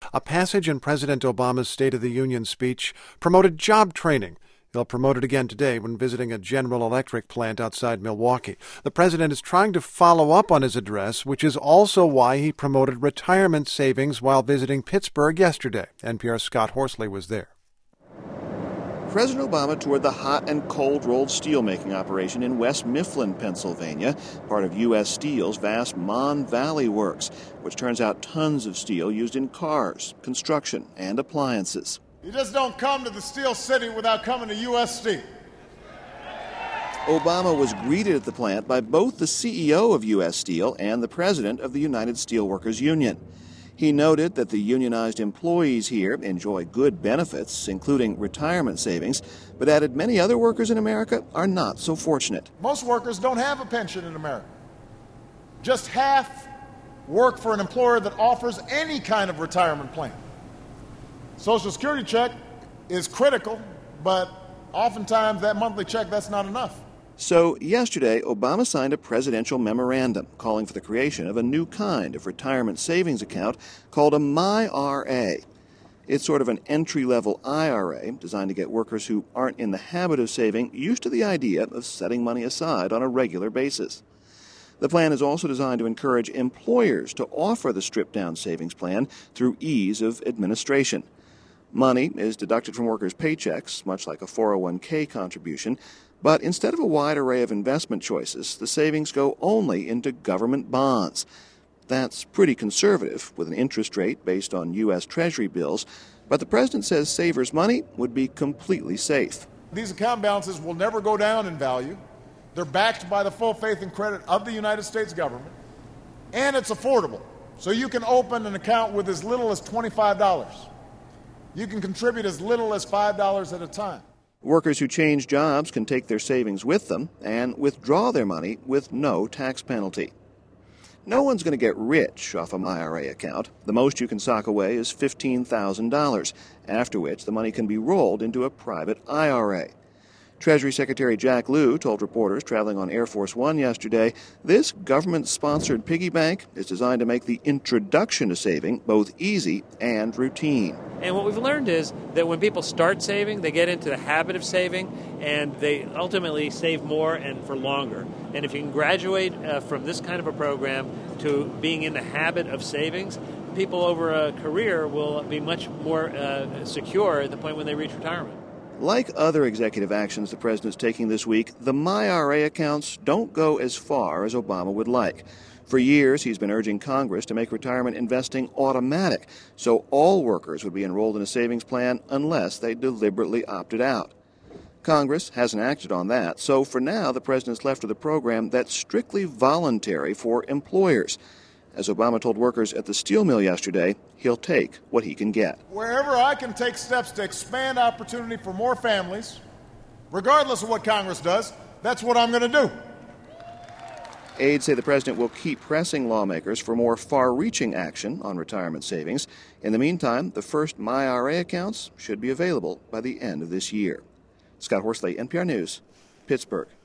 A passage in President Obama's State of the Union speech promoted job training. He'll promote it again today when visiting a General Electric plant outside Milwaukee. The president is trying to follow up on his address, which is also why he promoted retirement savings while visiting Pittsburgh yesterday. NPR's Scott Horsley was there. President Obama toured the hot and cold-rolled steelmaking operation in West Mifflin, Pennsylvania, part of U.S. Steel's vast Mon Valley Works, which turns out tons of steel used in cars, construction, and appliances. You just don't come to the Steel City without coming to U.S. Steel. Obama was greeted at the plant by both the CEO of U.S. Steel and the president of the United Steelworkers Union. He noted that the unionized employees here enjoy good benefits, including retirement savings, but added many other workers in America are not so fortunate. Most workers don't have a pension in America. Just half work for an employer that offers any kind of retirement plan. Social Security check is critical, but oftentimes that monthly check, that's not enough. So yesterday, Obama signed a presidential memorandum calling for the creation of a new kind of retirement savings account called a MyRA. It's sort of an entry-level IRA designed to get workers who aren't in the habit of saving used to the idea of setting money aside on a regular basis. The plan is also designed to encourage employers to offer the stripped-down savings plan through ease of administration. Money is deducted from workers' paychecks, much like a 401k contribution, but instead of a wide array of investment choices, the savings go only into government bonds. That's pretty conservative, with an interest rate based on U.S. Treasury bills, but the president says savers' money would be completely safe. These account balances will never go down in value. They're backed by the full faith and credit of the United States government, and it's affordable. So you can open an account with as little as $25. You can contribute as little as $5 at a time. Workers who change jobs can take their savings with them and withdraw their money with no tax penalty. No one's going to get rich off a MyRA account. The most you can sock away is $15,000, after which the money can be rolled into a private IRA. Treasury Secretary Jack Lew told reporters traveling on Air Force One yesterday, this government-sponsored piggy bank is designed to make the introduction to saving both easy and routine. And what we've learned is that when people start saving, they get into the habit of saving, and they ultimately save more and for longer. And if you can graduate from this kind of a program to being in the habit of savings, people over a career will be much more secure at the point when they reach retirement. Like other executive actions the president's taking this week, the MyRA accounts don't go as far as Obama would like. For years, he's been urging Congress to make retirement investing automatic, so all workers would be enrolled in a savings plan unless they deliberately opted out. Congress hasn't acted on that, so for now, the president's left with a program that's strictly voluntary for employers. As Obama told workers at the steel mill yesterday, he'll take what he can get. Wherever I can take steps to expand opportunity for more families, regardless of what Congress does, that's what I'm going to do. Aides say the president will keep pressing lawmakers for more far-reaching action on retirement savings. In the meantime, the first MyRA accounts should be available by the end of this year. Scott Horsley, NPR News, Pittsburgh.